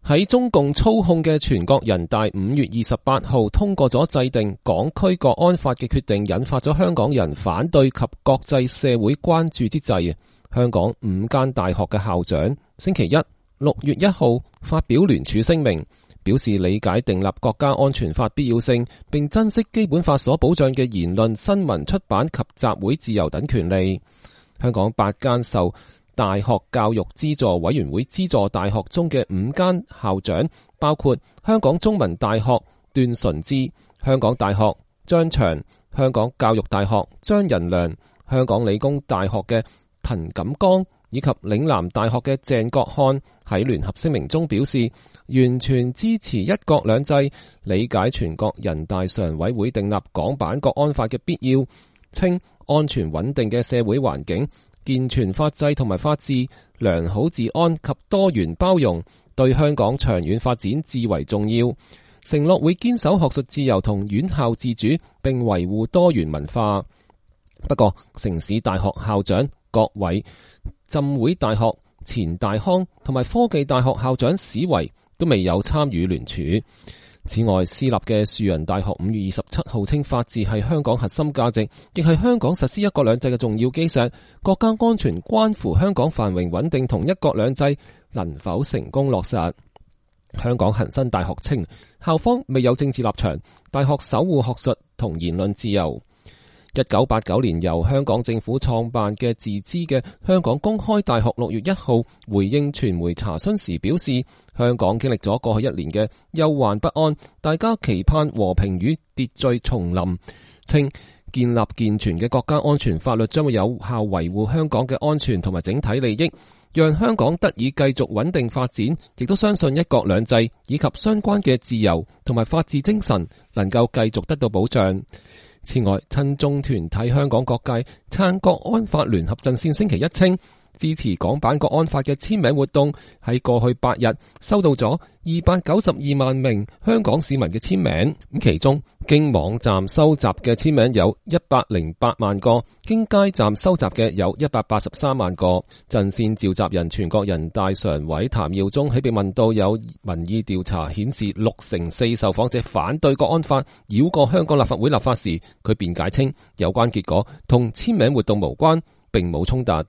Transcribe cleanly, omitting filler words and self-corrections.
喺中共操控嘅全國人大5月28號通過咗制定港區國安法嘅決定，引發咗香港人反對及國際社會關注之際，香港5間大學嘅校長星期一6月1號發表聯署聲明，表示理解訂立國家安全法必要性，並珍惜基本法所保障嘅言論、新聞、出版及集會自由等權利。香港8間受大學教育資助委員會資助大學中嘅5間校長，包括香港中文大學段崇智、香港大學張翔、香港教育大學張仁良、香港理工大學嘅滕錦光以及嶺南大學嘅鄭國漢，喺聯合聲明中表示，完全支持一國兩制，理解全國人大常委會訂立港版國安法嘅必要，稱安全穩定嘅社會環境、健全法制同埋法治、良好治安及多元包容對香港長遠發展至為重要，承諾會堅守學術自由同院校自主，並維護多元文化。不過，城市大學校長郭偉、浸會大學錢大康同埋科技大學校長史維都未有參與聯署。此外，私立嘅樹仁大學5月27號稱法治係香港核心價值，亦係香港實施一國兩制嘅重要基石。國家安全關乎香港繁榮穩定同一國兩制能否成功落實。香港恒生大學稱校方未有政治立場，大學守護學術同言論自由。1989年由香港政府創辦嘅自資嘅香港公開大學6月1號回應傳媒查詢時表示，香港經歷咗過去1年嘅憂患不安，大家期盼和平與秩序重臨，稱建立健全嘅國家安全法律將會有效維護香港嘅安全同埋整體利益，讓香港得以繼續穩定發展，亦都相信一國兩制以及相關嘅自由同埋法治精神能夠繼續得到保障。此外，親中團體香港各界撐國安法聯合陣線星期一稱，支持港版國安法嘅簽名活動喺過去8日收到咗292萬名香港市民嘅簽名，其中經網站收集嘅簽名有108萬個，經街站收集嘅有183萬個。陣線召集人全國人大常委譚耀宗喺被問到有民意調查顯示64%受訪者反對國安法繞過香港立法會立法時，佢辯解稱有關結果同簽名活動無關，並冇衝突。